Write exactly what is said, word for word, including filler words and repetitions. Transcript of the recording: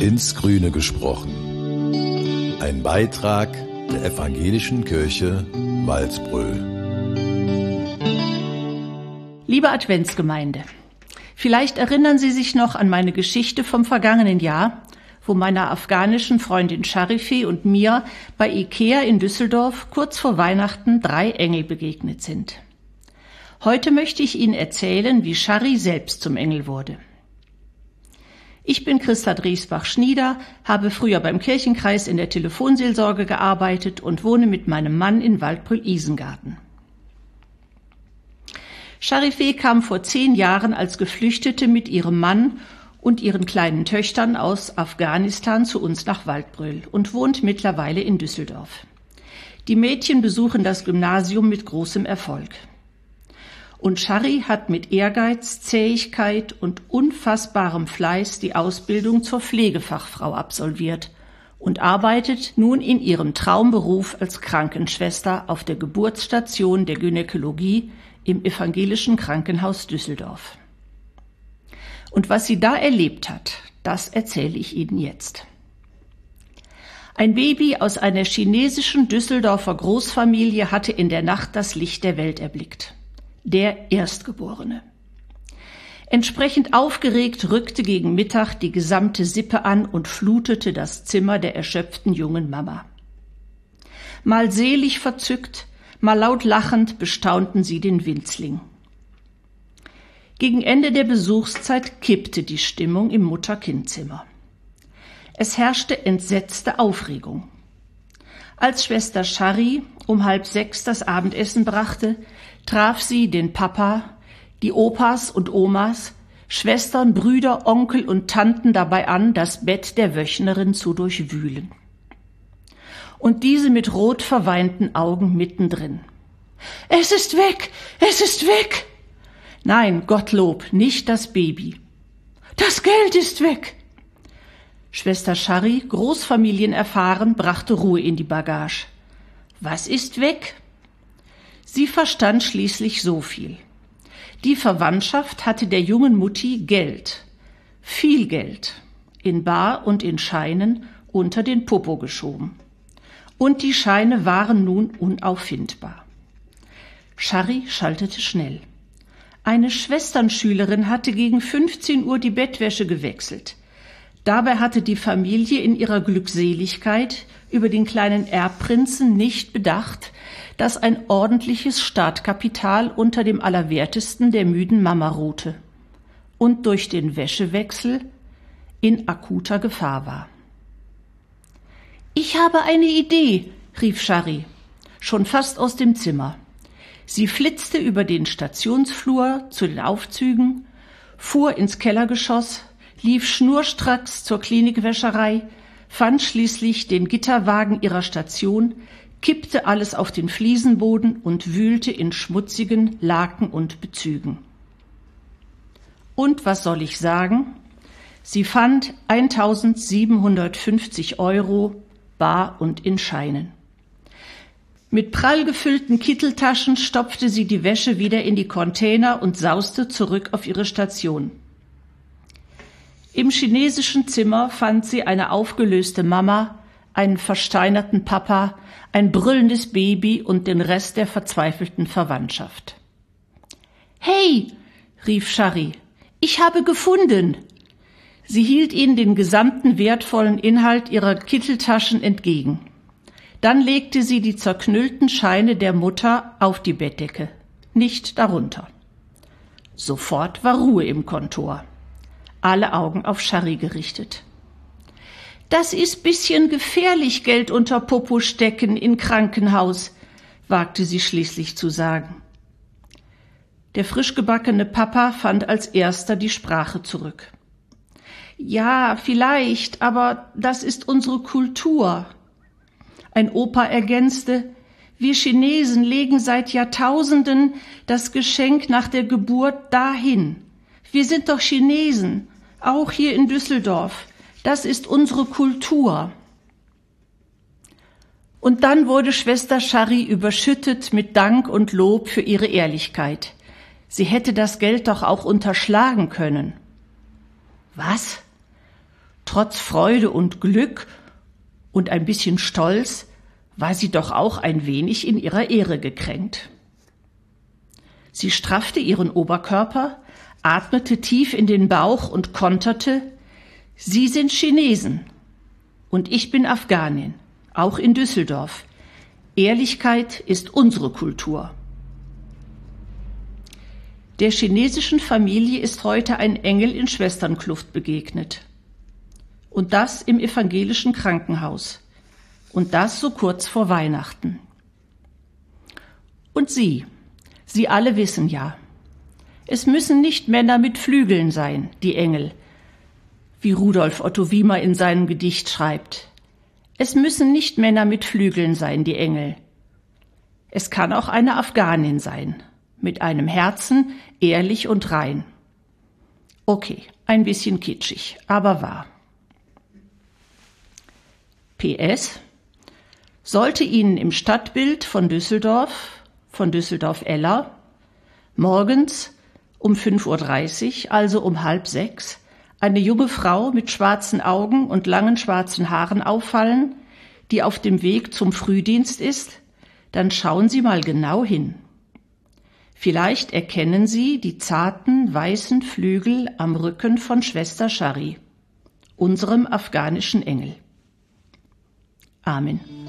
ins Grüne gesprochen. Ein Beitrag der Evangelischen Kirche Waldbröl. Liebe Adventsgemeinde, vielleicht erinnern Sie sich noch an meine Geschichte vom vergangenen Jahr, wo meiner afghanischen Freundin Sharife und mir bei Ikea in Düsseldorf kurz vor Weihnachten drei Engel begegnet sind. Heute möchte ich Ihnen erzählen, wie Shari selbst zum Engel wurde. Ich bin Christa Driesbach-Schnieder, habe früher beim Kirchenkreis in der Telefonseelsorge gearbeitet und wohne mit meinem Mann in Waldbröl-Isengarten. Sharife kam vor zehn Jahren als Geflüchtete mit ihrem Mann und ihren kleinen Töchtern aus Afghanistan zu uns nach Waldbröl und wohnt mittlerweile in Düsseldorf. Die Mädchen besuchen das Gymnasium mit großem Erfolg. Und Shari hat mit Ehrgeiz, Zähigkeit und unfassbarem Fleiß die Ausbildung zur Pflegefachfrau absolviert und arbeitet nun in ihrem Traumberuf als Krankenschwester auf der Geburtsstation der Gynäkologie im Evangelischen Krankenhaus Düsseldorf. Und was sie da erlebt hat, das erzähle ich Ihnen jetzt. Ein Baby aus einer chinesischen Düsseldorfer Großfamilie hatte in der Nacht das Licht der Welt erblickt. Der Erstgeborene. Entsprechend aufgeregt rückte gegen Mittag die gesamte Sippe an und flutete das Zimmer der erschöpften jungen Mama. Mal selig verzückt, mal laut lachend bestaunten sie den Winzling. Gegen Ende der Besuchszeit kippte die Stimmung im Mutter-Kind-Zimmer. Es herrschte entsetzte Aufregung. Als Schwester Shari um halb sechs das Abendessen brachte, traf sie den Papa, die Opas und Omas, Schwestern, Brüder, Onkel und Tanten dabei an, das Bett der Wöchnerin zu durchwühlen. Und diese mit rot verweinten Augen mittendrin. »Es ist weg! Es ist weg!« »Nein, Gottlob, nicht das Baby.« »Das Geld ist weg!« Schwester Shari, großfamilienerfahren, brachte Ruhe in die Bagage. »Was ist weg?« Sie verstand schließlich so viel. Die Verwandtschaft hatte der jungen Mutti Geld, viel Geld, in bar und in Scheinen unter den Popo geschoben. Und die Scheine waren nun unauffindbar. Shari schaltete schnell. Eine Schwesternschülerin hatte gegen fünfzehn Uhr die Bettwäsche gewechselt. Dabei hatte die Familie in ihrer Glückseligkeit über den kleinen Erbprinzen nicht bedacht, dass ein ordentliches Startkapital unter dem Allerwertesten der müden Mama ruhte und durch den Wäschewechsel in akuter Gefahr war. »Ich habe eine Idee«, rief Shari, schon fast aus dem Zimmer. Sie flitzte über den Stationsflur zu den Aufzügen, fuhr ins Kellergeschoss, lief schnurstracks zur Klinikwäscherei, fand schließlich den Gitterwagen ihrer Station, kippte alles auf den Fliesenboden und wühlte in schmutzigen Laken und Bezügen. Und was soll ich sagen? Sie fand eintausendsiebenhundertfünfzig Euro bar und in Scheinen. Mit prall gefüllten Kitteltaschen stopfte sie die Wäsche wieder in die Container und sauste zurück auf ihre Station. Im chinesischen Zimmer fand sie eine aufgelöste Mama, einen versteinerten Papa, ein brüllendes Baby und den Rest der verzweifelten Verwandtschaft. »Hey«, rief Shari, »ich habe gefunden!« Sie hielt ihnen den gesamten wertvollen Inhalt ihrer Kitteltaschen entgegen. Dann legte sie die zerknüllten Scheine der Mutter auf die Bettdecke, nicht darunter. Sofort war Ruhe im Kontor. Alle Augen auf Shari gerichtet. »Das ist bisschen gefährlich, Geld unter Popo stecken in Krankenhaus«, wagte sie schließlich zu sagen. Der frischgebackene Papa fand als erster die Sprache zurück. »Ja, vielleicht, aber das ist unsere Kultur.« Ein Opa ergänzte, »Wir Chinesen legen seit Jahrtausenden das Geschenk nach der Geburt dahin. Wir sind doch Chinesen, auch hier in Düsseldorf. Das ist unsere Kultur.« Und dann wurde Schwester Shari überschüttet mit Dank und Lob für ihre Ehrlichkeit. Sie hätte das Geld doch auch unterschlagen können. »Was? Trotz Freude und Glück und ein bisschen Stolz war sie doch auch ein wenig in ihrer Ehre gekränkt. Sie straffte ihren Oberkörper, atmete tief in den Bauch und konterte: Sie sind Chinesen und ich bin Afghanin, auch in Düsseldorf. Ehrlichkeit ist unsere Kultur. Der chinesischen Familie ist heute ein Engel in Schwesternkluft begegnet. Und das im evangelischen Krankenhaus. Und das so kurz vor Weihnachten. Und Sie, Sie alle wissen ja, es müssen nicht Männer mit Flügeln sein, die Engel, wie Rudolf Otto Wiemer in seinem Gedicht schreibt. Es müssen nicht Männer mit Flügeln sein, die Engel. Es kann auch eine Afghanin sein, mit einem Herzen, ehrlich und rein. Okay, ein bisschen kitschig, aber wahr. P S Sollte Ihnen im Stadtbild von Düsseldorf, von Düsseldorf-Eller, morgens um fünf Uhr dreißig, also um halb sechs, eine junge Frau mit schwarzen Augen und langen schwarzen Haaren auffallen, die auf dem Weg zum Frühdienst ist, dann schauen Sie mal genau hin. Vielleicht erkennen Sie die zarten, weißen Flügel am Rücken von Schwester Shari, unserem afghanischen Engel. Amen.